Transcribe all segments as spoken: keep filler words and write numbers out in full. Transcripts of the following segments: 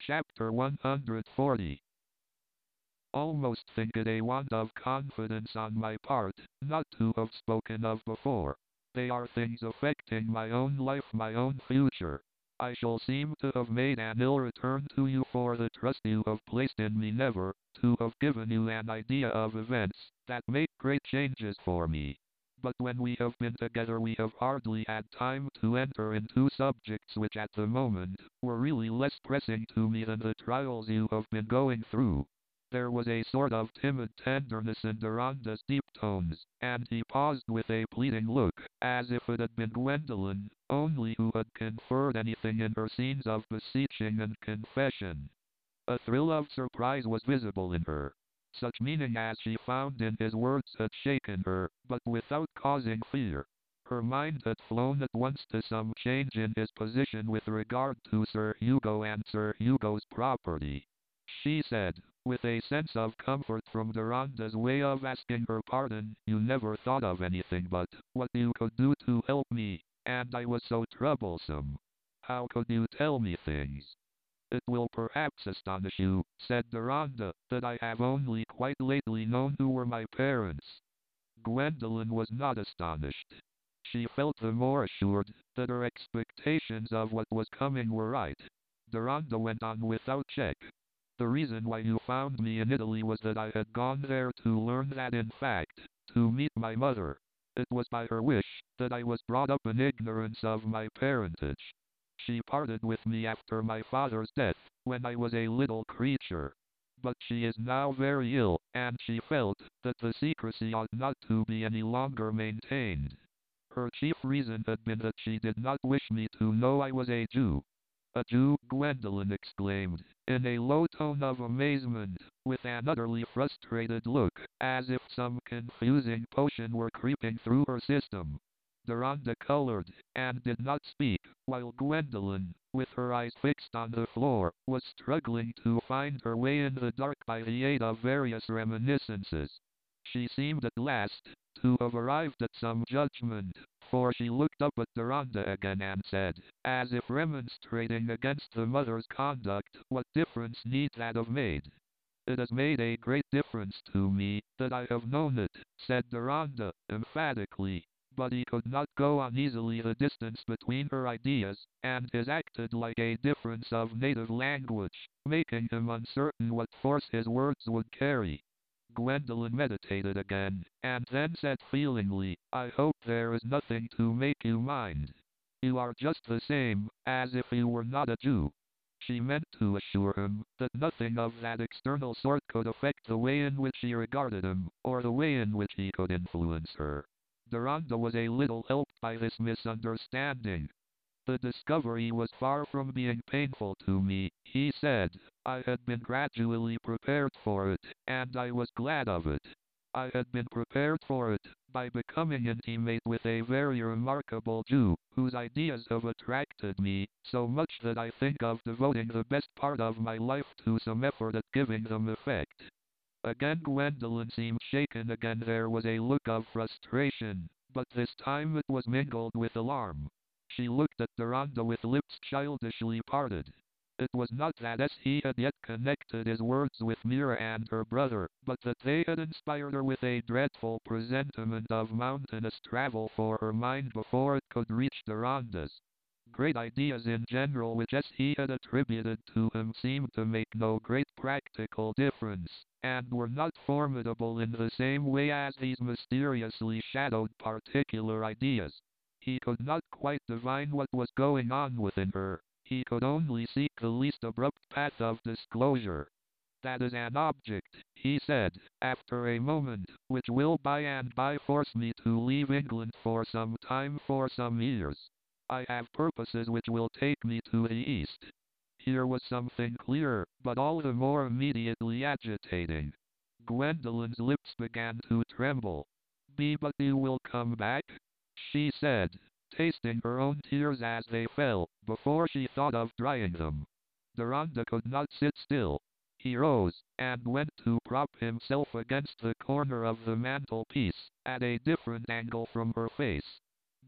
Chapter one hundred forty. Almost think it a want of confidence on my part, not to have spoken of before. They are things affecting my own life, my own future. I shall seem to have made an ill return to you for the trust you have placed in me, never to have given you an idea of events that make great changes for me. But when we have been together we have hardly had time to enter into subjects which at the moment were really less pressing to me than the trials you have been going through. There was a sort of timid tenderness in Deronda's deep tones, and he paused with a pleading look, as if it had been Gwendolen only who had conferred anything in her scenes of beseeching and confession. A thrill of surprise was visible in her. Such meaning as she found in his words had shaken her, but without causing fear. Her mind had flown at once to some change in his position with regard to Sir Hugo and Sir Hugo's property. She said, with a sense of comfort from Deronda's way of asking her pardon, "You never thought of anything but what you could do to help me, and I was so troublesome. How could you tell me things?" "It will perhaps astonish you," said Deronda, "that I have only quite lately known who were my parents." Gwendolen was not astonished. She felt the more assured that her expectations of what was coming were right. Deronda went on without check. "The reason why you found me in Italy was that I had gone there to learn that, in fact, to meet my mother. It was by her wish that I was brought up in ignorance of my parentage. She parted with me after my father's death, when I was a little creature. But she is now very ill, and she felt that the secrecy ought not to be any longer maintained. Her chief reason had been that she did not wish me to know I was a Jew." "A Jew!" Gwendolen exclaimed, in a low tone of amazement, with an utterly frustrated look, as if some confusing potion were creeping through her system. Deronda colored, and did not speak, while Gwendolen, with her eyes fixed on the floor, was struggling to find her way in the dark by the aid of various reminiscences. She seemed at last to have arrived at some judgment, for she looked up at Deronda again and said, as if remonstrating against the mother's conduct, "What difference need that have made?" "It has made a great difference to me that I have known it," said Deronda, emphatically. But he could not go on easily the distance between her ideas, and his acted like a difference of native language, making him uncertain what force his words would carry. Gwendolen meditated again, and then said feelingly, "I hope there is nothing to make you mind. You are just the same as if you were not a Jew." She meant to assure him that nothing of that external sort could affect the way in which she regarded him, or the way in which he could influence her. Deronda was a little helped by this misunderstanding. "The discovery was far from being painful to me," he said. "I had been gradually prepared for it, and I was glad of it. I had been prepared for it by becoming intimate with a very remarkable Jew, whose ideas have attracted me so much that I think of devoting the best part of my life to some effort at giving them effect." Again Gwendolen seemed shaken. Again there was a look of frustration, but this time it was mingled with alarm. She looked at Deronda with lips childishly parted. It was not that as he had yet connected his words with Mira and her brother, but that they had inspired her with a dreadful presentiment of mountainous travel for her mind before it could reach Deronda's. Great ideas in general which as he had attributed to him seemed to make no great practical difference, and were not formidable in the same way as these mysteriously shadowed particular ideas. He could not quite divine what was going on within her. He could only seek the least abrupt path of disclosure. "That is an object," he said, after a moment, "which will by and by force me to leave England for some time, for some years. I have purposes which will take me to the East." Here was something clear, but all the more immediately agitating. Gwendolen's lips began to tremble. "Be but you will come back?" she said, tasting her own tears as they fell, before she thought of drying them. Deronda could not sit still. He rose, and went to prop himself against the corner of the mantelpiece, at a different angle from her face.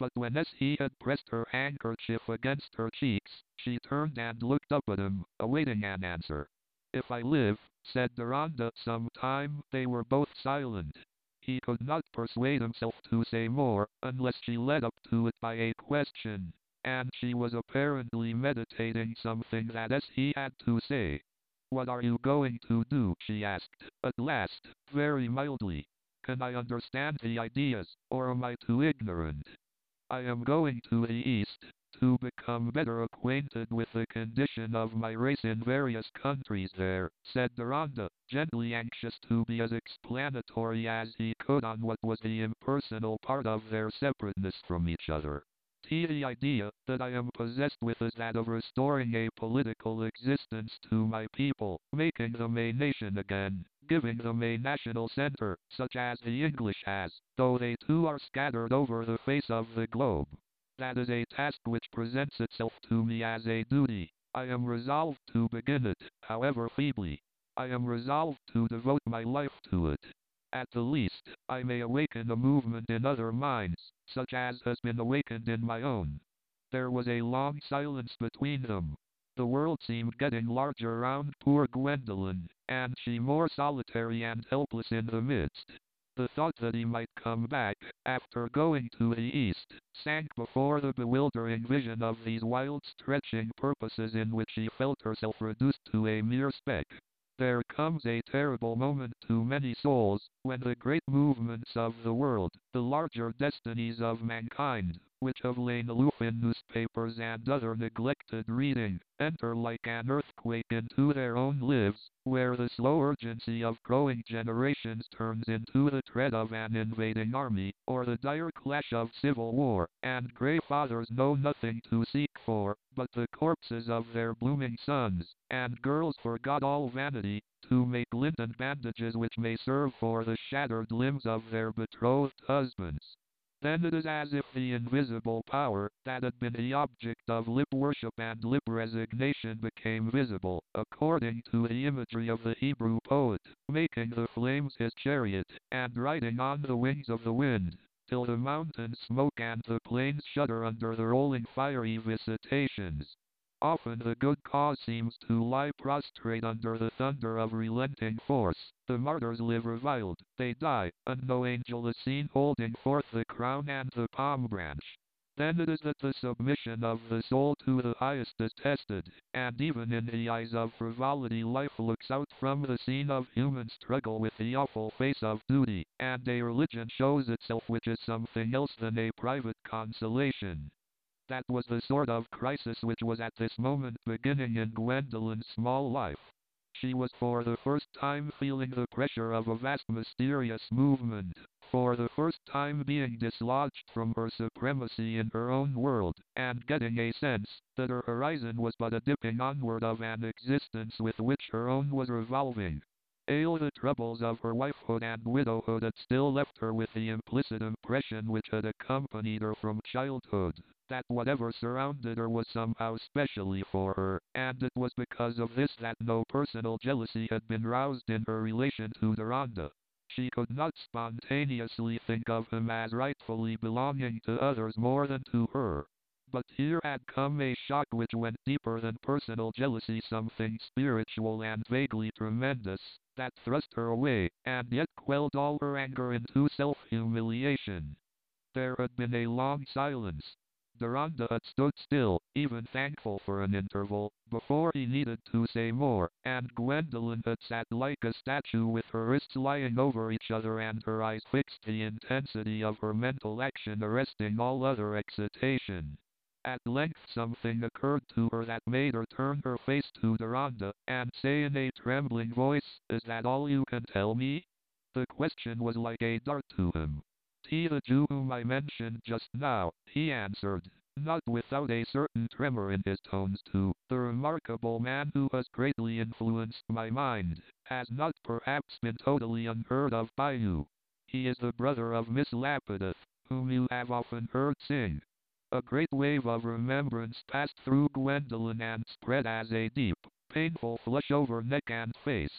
But when as he had pressed her handkerchief against her cheeks, she turned and looked up at him, awaiting an answer. If I live, said Deronda. Some time they were both silent. He could not persuade himself to say more, unless she led up to it by a question, and she was apparently meditating something that as he had to say. What are you going to do? She asked, at last, very mildly. Can I understand the ideas, or am I too ignorant? I am going to the East, to become better acquainted with the condition of my race in various countries there, said Deronda, gently anxious to be as explanatory as he could on what was the impersonal part of their separateness from each other. The idea that I am possessed with is that of restoring a political existence to my people, making them a nation again, giving them a national center, such as the English has, though they too are scattered over the face of the globe. That is a task which presents itself to me as a duty. I am resolved to begin it, however feebly. I am resolved to devote my life to it. At the least, I may awaken a movement in other minds, such as has been awakened in my own. There was a long silence between them. The world seemed getting larger round poor Gwendolen, and she more solitary and helpless in the midst. The thought that he might come back, after going to the East, sank before the bewildering vision of these wild stretching purposes in which she felt herself reduced to a mere speck. There comes a terrible moment to many souls, when the great movements of the world, the larger destinies of mankind, which have lain aloof in newspapers and other neglected reading, enter like an earthquake into their own lives, where the slow urgency of growing generations turns into the tread of an invading army, or the dire clash of civil war, and grey fathers know nothing to seek for, but the corpses of their blooming sons, and girls forgot all vanity, to make lint and bandages which may serve for the shattered limbs of their betrothed husbands. Then it is as if the invisible power, that had been the object of lip worship and lip resignation, became visible, according to the imagery of the Hebrew poet, making the flames his chariot, and riding on the wings of the wind, till the mountains smoke and the plains shudder under the rolling fiery visitations. Often the good cause seems to lie prostrate under the thunder of relenting force. The martyrs live reviled, they die, and no angel is seen holding forth the crown and the palm branch. Then it is that the submission of the soul to the highest is tested, and even in the eyes of frivolity life looks out from the scene of human struggle with the awful face of duty, and a religion shows itself which is something else than a private consolation. That was the sort of crisis which was at this moment beginning in Gwendolen's small life. She was for the first time feeling the pressure of a vast mysterious movement, for the first time being dislodged from her supremacy in her own world, and getting a sense that her horizon was but a dipping onward of an existence with which her own was revolving. Ale the troubles of her wifehood and widowhood had still left her with the implicit impression which had accompanied her from childhood, that whatever surrounded her was somehow specially for her, and it was because of this that no personal jealousy had been roused in her relation to Deronda. She could not spontaneously think of him as rightfully belonging to others more than to her. But here had come a shock which went deeper than personal jealousy, something spiritual and vaguely tremendous, that thrust her away, and yet quelled all her anger into self-humiliation. There had been a long silence. Deronda had stood still, even thankful for an interval, before he needed to say more, and Gwendolen had sat like a statue with her wrists lying over each other and her eyes fixed, the intensity of her mental action arresting all other excitation. At length something occurred to her that made her turn her face to Deronda, and say in a trembling voice, "Is that all you can tell me?" The question was like a dart to him. "He, the Jew whom I mentioned just now," he answered, not without a certain tremor in his tones too, "the remarkable man who has greatly influenced my mind, has not perhaps been totally unheard of by you. He is the brother of Miss Lapidus, whom you have often heard sing." A great wave of remembrance passed through Gwendolen and spread as a deep, painful flush over neck and face.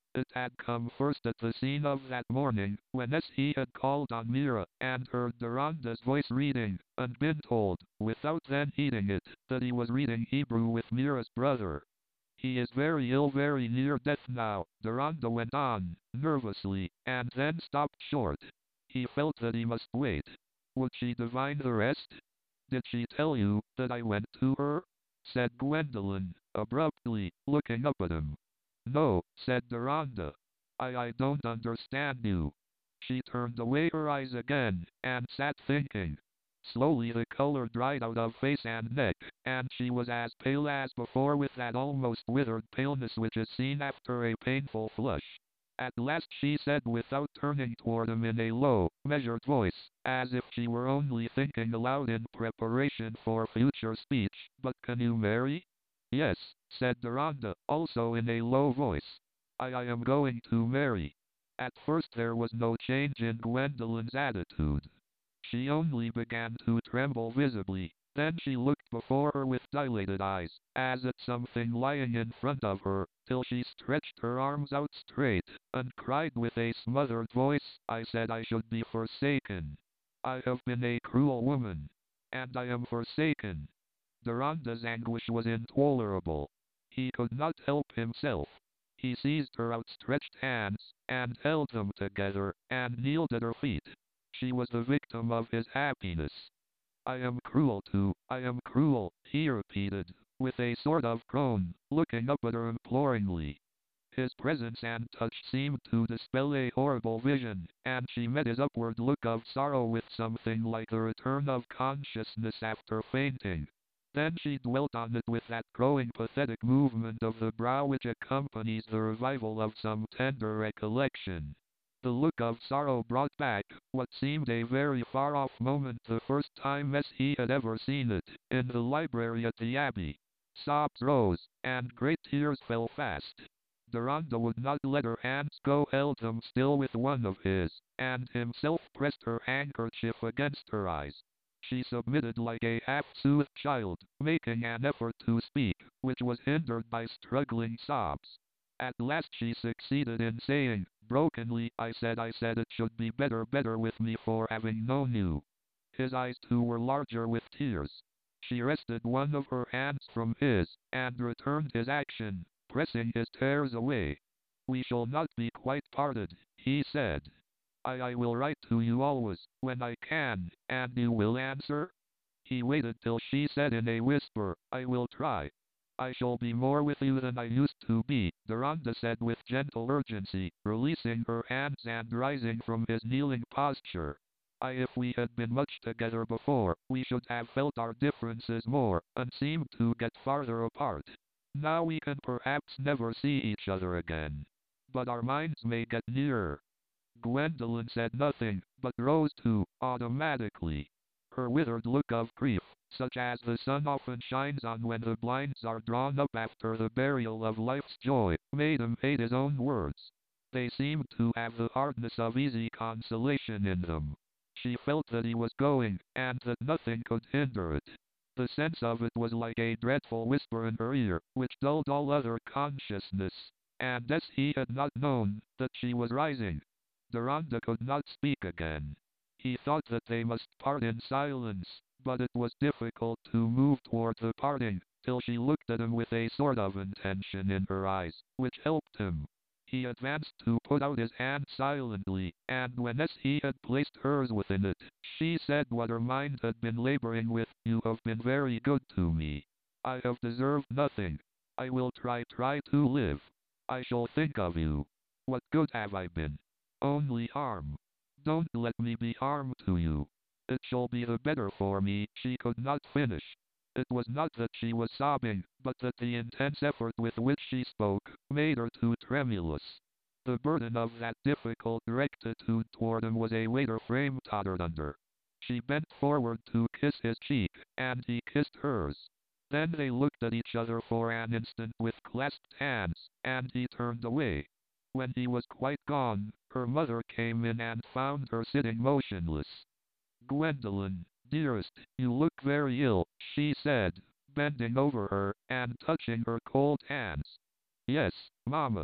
It had come first at the scene of that morning, when S. he had called on Mira, and heard Deronda's voice reading, and been told, without then heeding it, that he was reading Hebrew with Mira's brother. He is very ill, very near death now, Deronda went on, nervously, and then stopped short. He felt that he must wait. Would she divine the rest? Did she tell you that I went to her? Said Gwendolen, abruptly, looking up at him. No, said Deronda. I I don't understand you. She turned away her eyes again, and sat thinking. Slowly the color dried out of face and neck, and she was as pale as before, with that almost withered paleness which is seen after a painful flush. At last she said, without turning toward him, in a low, measured voice, as if she were only thinking aloud in preparation for future speech, "But can you marry?" "Yes," said Deronda, also in a low voice. I, I am going to marry." At first there was no change in Gwendolen's attitude. She only began to tremble visibly. Then she looked before her with dilated eyes, as at something lying in front of her, till she stretched her arms out straight, and cried with a smothered voice, "I said I should be forsaken. I have been a cruel woman. And I am forsaken." Deronda's anguish was intolerable. He could not help himself. He seized her outstretched hands, and held them together, and kneeled at her feet. She was the victim of his happiness. "I am cruel too, I am cruel," he repeated, with a sort of groan, looking up at her imploringly. His presence and touch seemed to dispel a horrible vision, and she met his upward look of sorrow with something like the return of consciousness after fainting. Then she dwelt on it with that growing pathetic movement of the brow which accompanies the revival of some tender recollection. The look of sorrow brought back, what seemed a very far-off moment, the first time as he had ever seen it, in the library at the Abbey. Sobs rose, and great tears fell fast. Deronda would not let her hands go, held them still with one of his, and himself pressed her handkerchief against her eyes. She submitted like a half-soothed child, making an effort to speak, which was hindered by struggling sobs. At last she succeeded in saying, brokenly, "I said I said it should be better better with me for having known you." His eyes too were larger with tears. She wrested one of her hands from his, and returned his action, pressing his tears away. "We shall not be quite parted," he said. I, I will write to you always, when I can, and you will answer?" He waited till she said in a whisper, "I will try." "I shall be more with you than I used to be," Deronda said with gentle urgency, releasing her hands and rising from his kneeling posture. "I, if we had been much together before, we should have felt our differences more, and seemed to get farther apart. Now we can perhaps never see each other again. But our minds may get nearer." Gwendolen said nothing, but rose too, automatically. Her withered look of grief, such as the sun often shines on when the blinds are drawn up after the burial of life's joy, made him hate his own words. They seemed to have the hardness of easy consolation in them. She felt that he was going, and that nothing could hinder it. The sense of it was like a dreadful whisper in her ear, which dulled all other consciousness. And as he had not known that she was rising, Deronda could not speak again. He thought that they must part in silence, but it was difficult to move toward the parting, till she looked at him with a sort of intention in her eyes, which helped him. He advanced to put out his hand silently, and when as he had placed hers within it, she said what her mind had been laboring with, "You have been very good to me. I have deserved nothing. I will try try to live. I shall think of you. What good have I been? Only harm. Don't let me be harm to you. It shall be the better for me." She could not finish. It was not that she was sobbing, but that the intense effort with which she spoke made her too tremulous. The burden of that difficult rectitude toward him was a weight her frame tottered under. She bent forward to kiss his cheek, and he kissed hers. Then they looked at each other for an instant with clasped hands, and he turned away. When he was quite gone, her mother came in and found her sitting motionless. "Gwendolen, dearest, you look very ill," she said, bending over her, and touching her cold hands. "Yes, Mamma."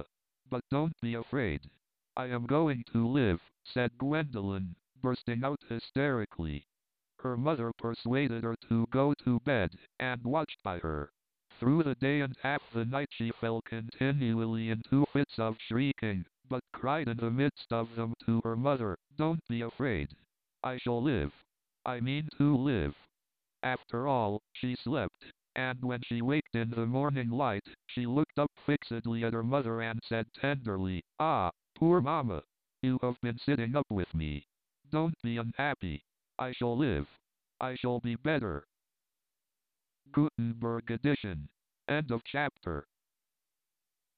But don't be afraid. I am going to live, said Gwendolen, bursting out hysterically. Her mother persuaded her to go to bed, and watched by her. Through the day and half the night she fell continually into fits of shrieking, but cried in the midst of them to her mother, "Don't be afraid. I shall live. I mean to live." After all, she slept, and when she waked in the morning light, she looked up fixedly at her mother and said tenderly, "Ah, poor mamma. You have been sitting up with me. Don't be unhappy. I shall live. I shall be better." Gutenberg edition. End of chapter.